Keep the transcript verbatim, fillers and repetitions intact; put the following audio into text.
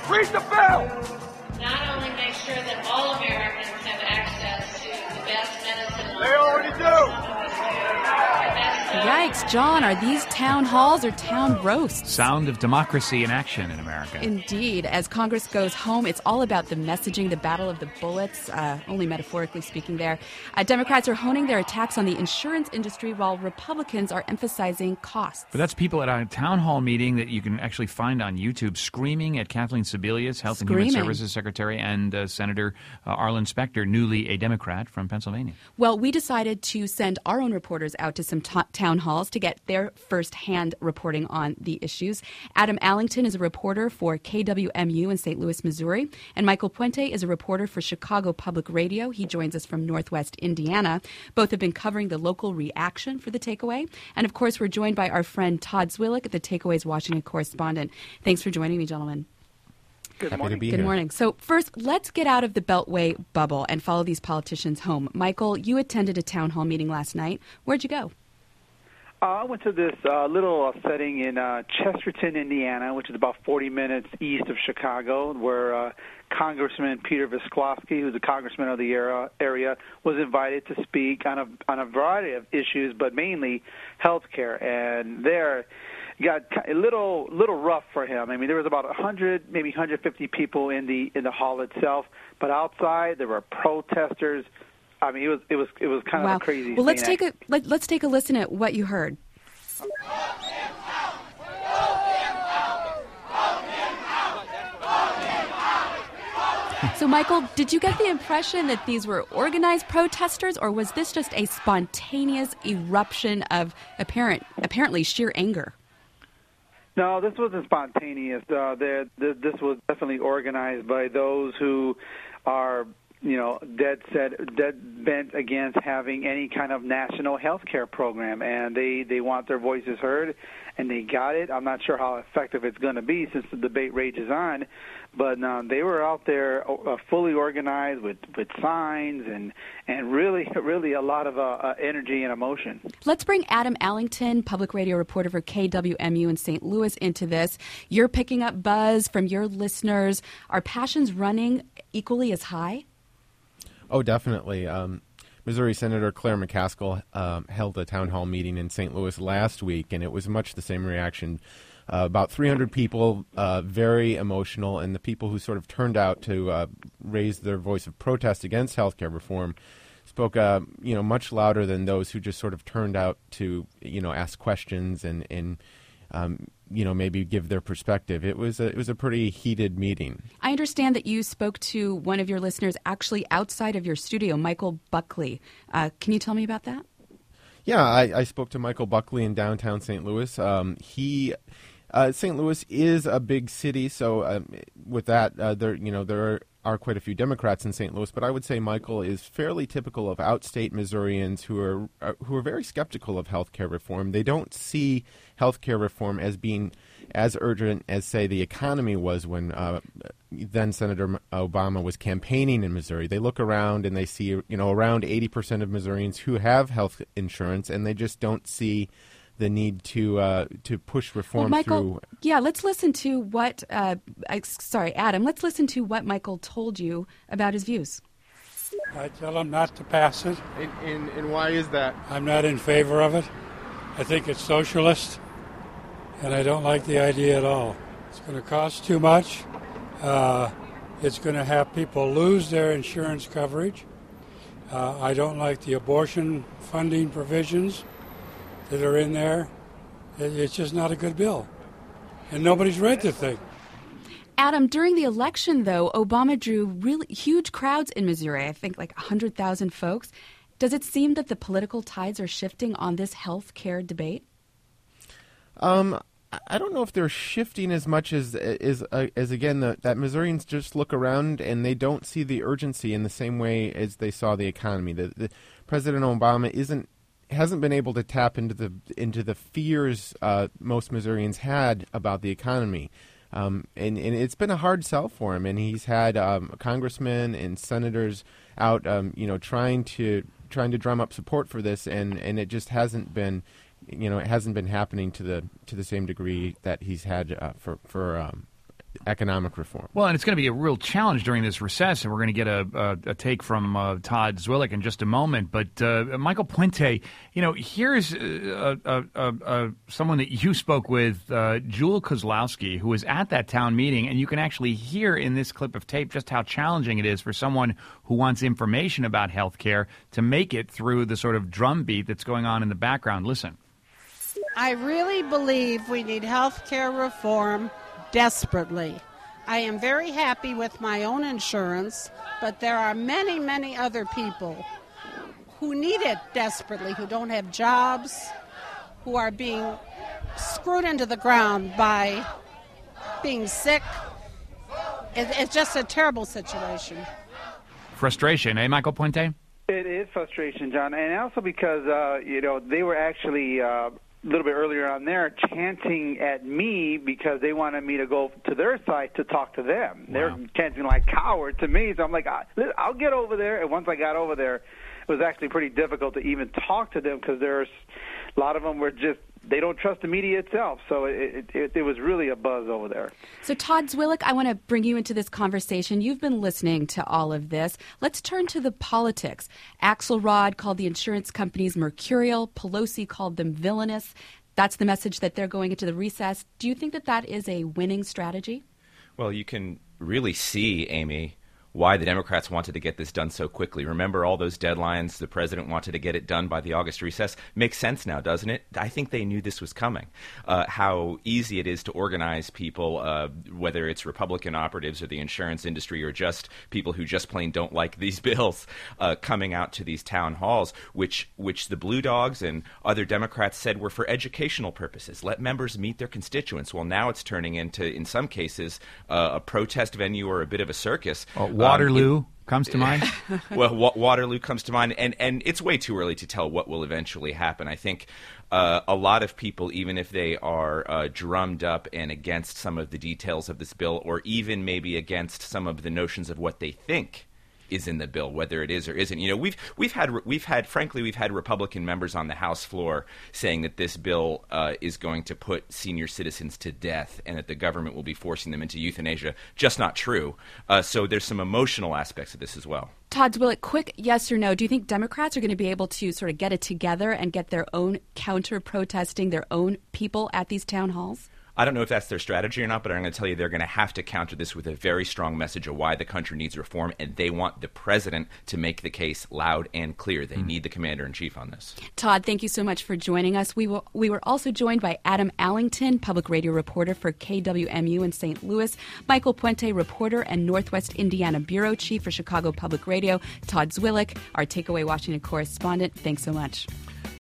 Read the bill! Not only make sure that all Americans have access to the best medicine. They already do! Yikes, John, are these town halls or town roasts? Sound of democracy in action in America. Indeed. As Congress goes home, it's all about the messaging, the battle of the bullets, uh, only metaphorically speaking there. Uh, Democrats are honing their attacks on the insurance industry while Republicans are emphasizing costs. But that's people at a town hall meeting that you can actually find on YouTube screaming at Kathleen Sebelius, Health Screaming. and Human Services Secretary, and uh, Senator uh, Arlen Specter, newly a Democrat from Pennsylvania. Well, we decided to send our own reporters out to some t- town halls to get their first-hand reporting on the issues. Adam Allington is a reporter for K W M U in Saint Louis, Missouri, and Michael Puente is a reporter for Chicago Public Radio. He joins us from Northwest Indiana. Both have been covering the local reaction for the takeaway. And, of course, we're joined by our friend Todd Zwillick, the Takeaway's Washington correspondent. Thanks for joining me, gentlemen. Good Happy morning. to be Good here. morning. So first, let's get out of the Beltway bubble and follow these politicians home. Michael, you attended a town hall meeting last night. Where'd you go? Uh, I went to this uh, little uh, setting in uh, Chesterton, Indiana, which is about forty minutes east of Chicago, where uh, Congressman Peter Visclosky, who's a congressman of the era, area, was invited to speak on a on a variety of issues, but mainly health care. And there got a little little rough for him. I mean, there was about one hundred, maybe one hundred fifty people in the in the hall itself, but outside there were protesters. I mean, it was it was it was kind wow. of a crazy. Well, let's thing. take a let, let's take a listen at what you heard. So, Michael, did you get the impression that these were organized protesters, or was this just a spontaneous eruption of apparent, apparently sheer anger? No, this wasn't spontaneous. Uh, there- th- this was definitely organized by those who are, you know, dead set, dead bent against having any kind of national health care program, and they, they want their voices heard, and they got it. I'm not sure how effective it's going to be since the debate rages on, but um, they were out there uh, fully organized with, with signs and and really, really a lot of uh, uh, energy and emotion. Let's bring Adam Allington, public radio reporter for K W M U in Saint Louis, into this. You're picking up buzz from your listeners. Are passions running equally as high? Oh, definitely. Um, Missouri Senator Claire McCaskill um, held a town hall meeting in Saint Louis last week, and it was much the same reaction. Uh, about three hundred people, uh, very emotional, and the people who sort of turned out to uh, raise their voice of protest against health care reform spoke, uh, you know, much louder than those who just sort of turned out to, you know, ask questions and, and um, you know, maybe give their perspective. It was a, it was a pretty heated meeting. I understand that you spoke to one of your listeners actually outside of your studio, Michael Buckley. Uh, can you tell me about that? Yeah, I, I spoke to Michael Buckley in downtown Saint Louis. Um, he, uh, Saint Louis is a big city, so um, with that, uh, there, you know, there are, are quite a few Democrats in Saint Louis. But I would say Michael is fairly typical of outstate Missourians who are uh, who are very skeptical of health care reform. They don't see health care reform as being as urgent as, say, the economy was when uh, then Senator Obama was campaigning in Missouri. They look around and they see, you know, around eighty percent of Missourians who have health insurance, and they just don't see the need to uh, to push reform well, Michael, through. Yeah, let's listen to what, uh, I, sorry, Adam, let's listen to what Michael told you about his views. I tell them not to pass it. And, and, and why is that? I'm not in favor of it. I think it's socialist, and I don't like the idea at all. It's going to cost too much. Uh, it's going to have people lose their insurance coverage. Uh, I don't like the abortion funding provisions that are in there. It, it's just not a good bill. And nobody's read the thing. Adam, during the election, though, Obama drew really huge crowds in Missouri, I think like one hundred thousand folks. Does it seem that the political tides are shifting on this health care debate? Um, I don't know if they're shifting as much as as, uh, as again the, that Missourians just look around and they don't see the urgency in the same way as they saw the economy. The, the President Obama isn't hasn't been able to tap into the into the fears uh, most Missourians had about the economy. Um, and, and it's been a hard sell for him, and he's had um, congressmen and senators out, um, you know, trying to trying to drum up support for this, and, and it just hasn't been, you know, it hasn't been happening to the to the same degree that he's had uh, for for um, economic reform. Well, and it's going to be a real challenge during this recess, and we're going to get a, a, a take from uh, Todd Zwillich in just a moment. But uh, Michael Puente, you know, here's uh, uh, uh, uh, someone that you spoke with, uh, Jewel Kozlowski, who was at that town meeting, and you can actually hear in this clip of tape just how challenging it is for someone who wants information about health care to make it through the sort of drumbeat that's going on in the background. Listen. I really believe we need health care reform desperately. I am very happy with my own insurance, but there are many, many other people who need it desperately, who don't have jobs, who are being screwed into the ground by being sick. It, it's just a terrible situation. Frustration, eh, Michael Puente? It is frustration, John, and also because, uh, you know, they were actually... Uh, a little bit earlier on there, chanting at me because they wanted me to go to their site to talk to them. Wow. They're chanting like coward to me, so I'm like, I'll get over there. And once I got over there, it was actually pretty difficult to even talk to them because there's a lot of them were just, they don't trust the media itself. So it, it, it was really a buzz over there. So Todd Zwillich, I want to bring you into this conversation. You've been listening to all of this. Let's turn to the politics. Axelrod called the insurance companies mercurial. Pelosi called them villainous. That's the message that they're going into the recess. Do you think that that is a winning strategy? Well, you can really see, Amy, why the Democrats wanted to get this done so quickly. Remember all those deadlines? The president wanted to get it done by the August recess. Makes sense now, doesn't it? I think they knew this was coming. Uh, how easy it is to organize people, uh, whether it's Republican operatives or the insurance industry or just people who just plain don't like these bills, uh, coming out to these town halls, which which the Blue Dogs and other Democrats said were for educational purposes. Let members meet their constituents. Well, now it's turning into, in some cases, uh, a protest venue or a bit of a circus. Oh, Waterloo um, it, comes to mind. Well, wa- Waterloo comes to mind, and, and it's way too early to tell what will eventually happen. I think uh, a lot of people, even if they are uh, drummed up and against some of the details of this bill, or even maybe against some of the notions of what they think is in the bill, whether it is or isn't. You know, we've we've had we've had frankly we've had Republican members on the House floor saying that this bill uh, is going to put senior citizens to death and that the government will be forcing them into euthanasia. Just not true. Uh, so there's some emotional aspects of this as well. Todd Zwillich, quick yes or no. Do you think Democrats are going to be able to sort of get it together and get their own counter-protesting, their own people at these town halls? I don't know if that's their strategy or not, but I'm going to tell you they're going to have to counter this with a very strong message of why the country needs reform, and they want the president to make the case loud and clear. They mm. need the commander-in-chief on this. Todd, thank you so much for joining us. We, will, we were also joined by Adam Allington, public radio reporter for K W M U in Saint Louis, Michael Puente, reporter and Northwest Indiana bureau chief for Chicago Public Radio, Todd Zwillich, our Takeaway Washington correspondent. Thanks so much.